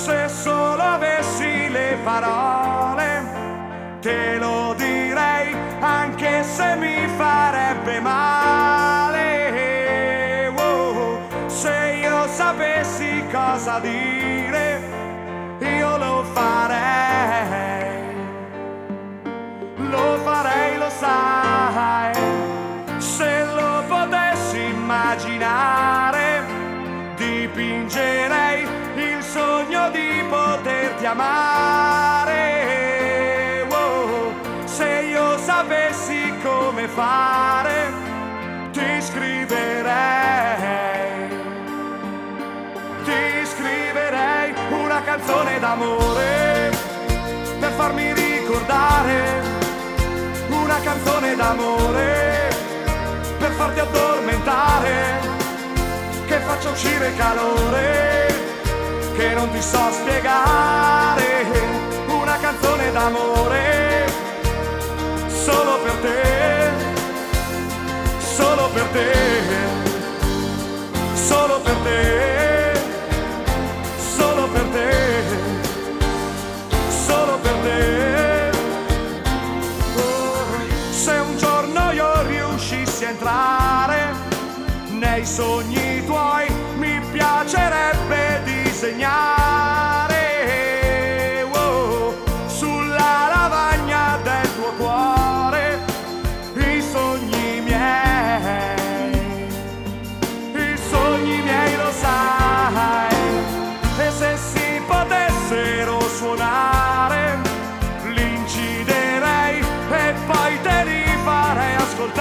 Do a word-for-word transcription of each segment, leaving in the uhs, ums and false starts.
Se solo avessi le parole, te lo direi, anche se mi farebbe male. Oh, se io sapessi cosa dire, io lo farei. Lo farei, lo sai. Se lo potessi immaginare, dipingerei il sogno di poterti amare. Oh, se io sapessi come fare, ti scriverei. Ti scriverei una canzone d'amore per farmi ricordare. Una canzone d'amore per farti addormentare, che faccia uscire calore che non ti so spiegare. Una canzone d'amore solo per te, solo per te, solo per te, solo per te, solo per te. Se un giorno io riuscissi a entrare nei sogni tuoi, mi piacerebbe disegnare oh, sulla lavagna del tuo cuore i sogni miei, i sogni miei, lo sai. E se si potessero suonare, li inciderei e poi te li farei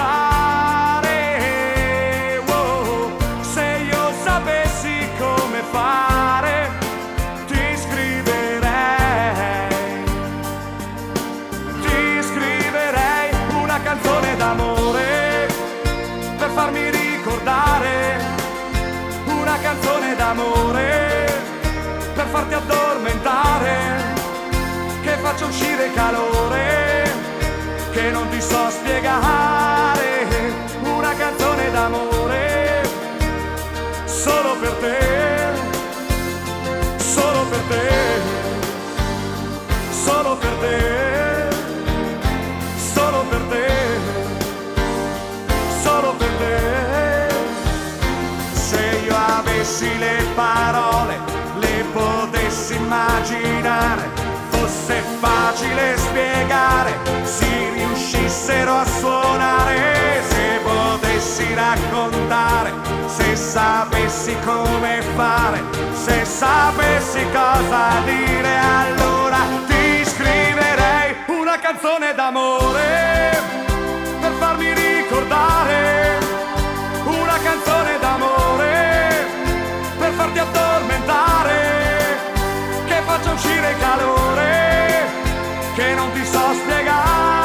ascoltare. Oh, se io sapessi come fare, ti scriverei. Ti scriverei una canzone d'amore per farmi ricordare. Una canzone d'amore per farti addormentare, che faccia uscire calore che non ti so spiegare. Una canzone d'amore solo per te, solo per te, solo per te, solo per te, solo per te. Se io avessi le parole, le potessi immaginare, fosse facile spiegare, si riuscissero a suonare, se potessi raccontare, se sapessi come fare, se sapessi cosa dire, allora ti scriverei una canzone d'amore per farmi ricordare. Una canzone d'amore per farti addormentare, che faccia uscire calore che non ti so spiegare.